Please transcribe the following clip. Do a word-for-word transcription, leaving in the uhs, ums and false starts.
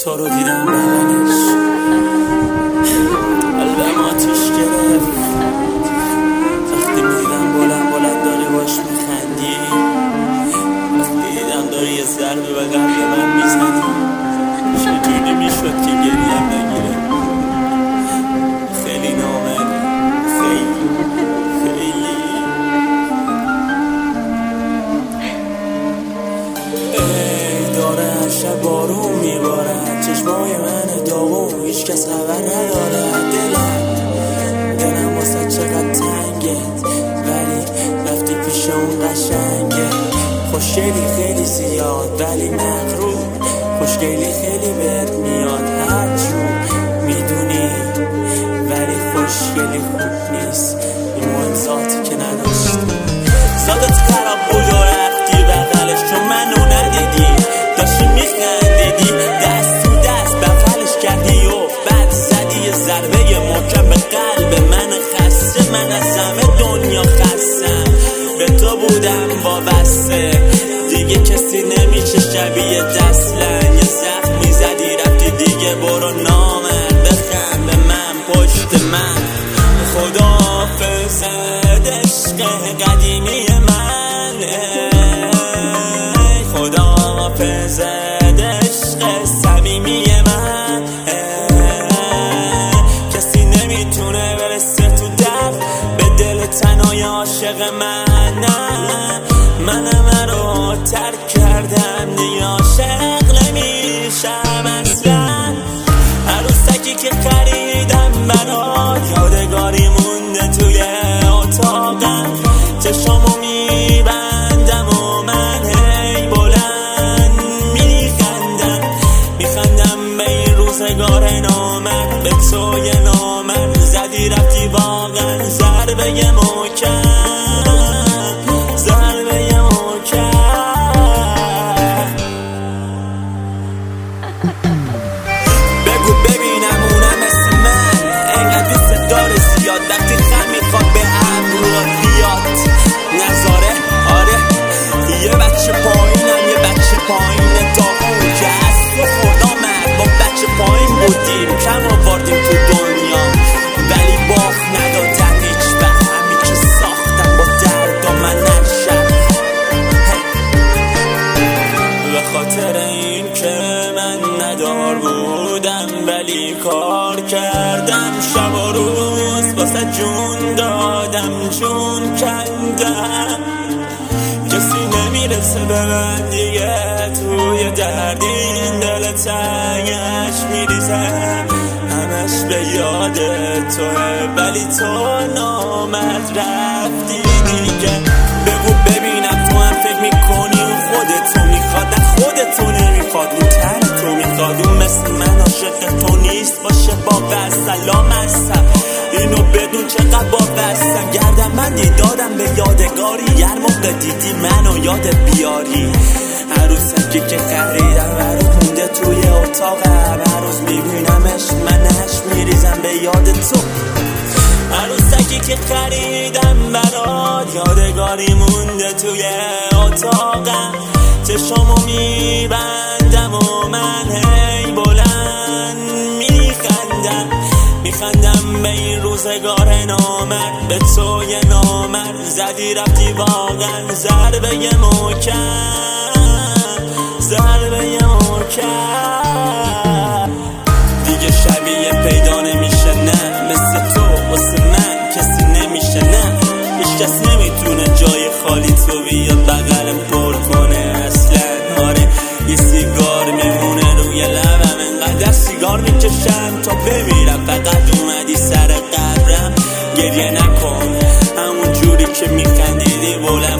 تو رو دیدم بغلش قلبم آتیش گرفت وقتی میدیدم بلند بلند داری باش میخندی، وقتی دیدم داری یه ضربه به قلب من میزنی. چجوری میشد که گریم نگیره؟ خیلی نامه خیلی خیلی ای داره هر شب بارون میبارد، چشمای من داغون هیچ کس خبر نداره. دلم دلم واسه چقدر تنگت، ولی رفتی پیش اون قشنگه. خوشگلی خیلی زیاد ولی مغرور، خوشگلی خیلی بهت میاد هر جور میدونی، ولی خوشگلی خوب نیست. این مهم ذاتی که نداشتی، ذاتت خراب بود و رفتی بغلش چون منو ندیدی، داشتی میخندیدی دست تو دست بغلش کردی و بعد زدی یه ضربه محکم به قلب من خسته. من از همه دنیا خستم، به تو بودم وابسته، دیگه کسی نمیشه شبیه دستلن. یه زخم میزدی رفتی دیگه، برو نامرد بخند به من پشت من. خداحافظ عشق قدیمی من، خداحافظ عشق صمیمی من. کسی نمیتونه برسه تو درد به دل تنهای عاشق من. من من رو ترک کردم دیگه عاشق نمیشم اصلا. عروسکی که خریدم برات یادگاری مونده توی اتاقم. چشامو میبندم و من هی بلند میخندم، میخندم به این روزگار نامرد، به توی نامرد. زدی رفتی واقعا ضربه محکم، ضربه محکم. بگو ببینم اونم مثل من اینقدر دوست داره زیاد، وقتی خم میخواد به ابروات بیاد نظاره. آره یه بچه پایینم، یه بچه پایین داغون که از تو خدا مرد. با بچه پایین بودیم کم آوردیم تو دنیا، ولی باخ ندادن هیچ وقت. همین که ساختم با درد و من نشم، به خاطر این که من ندار بودم ولی کار کردم. شب و روز واسه جون دادم، جون کندم. کسی نمیرسه به من دیگه توی دردین، دل تنگش میریزم همش به یاد توه، ولی تو نامرد رفتی دیگه. بگو ببینم تو هم فکر میکنی اون خودتو میخواد، نه خودتو نمیخواد، اون تن تو میخواد. اون مثل من عاشق تو نیست باشه با سلام هستم، اینو بدون چقدر با بستم. گردم من دیدادم به یادگاری، هر موقع دیدی منو یاد بیاری. عروسکی که خریدم برات مونده توی اتاقم، هر روز میبینمش منش میریزم به یاد تو. عروسکی که خریدم برات یادگاری مونده توی اتاقم. چشامو میبندم و من هی بلند میخندم، میخندم به این روزگار نامرد، به توی نامرد. زدی رفتی واقعا ضربه محکم، ضربه محکم. دیگه شبیه پیدا نمیشه نه مثل تو واسه من کسی نمیشه، نه هیچ کس نمیتونه جای خالی تو بیاد بغلم پر کنه اصلا. آره یه سیگار میمونه روی لبم، انقدر سیگار میکشم تا بمیرم. فقط اومدی سر قبرم، گریه نکن همون جوری که میخندیدی بلند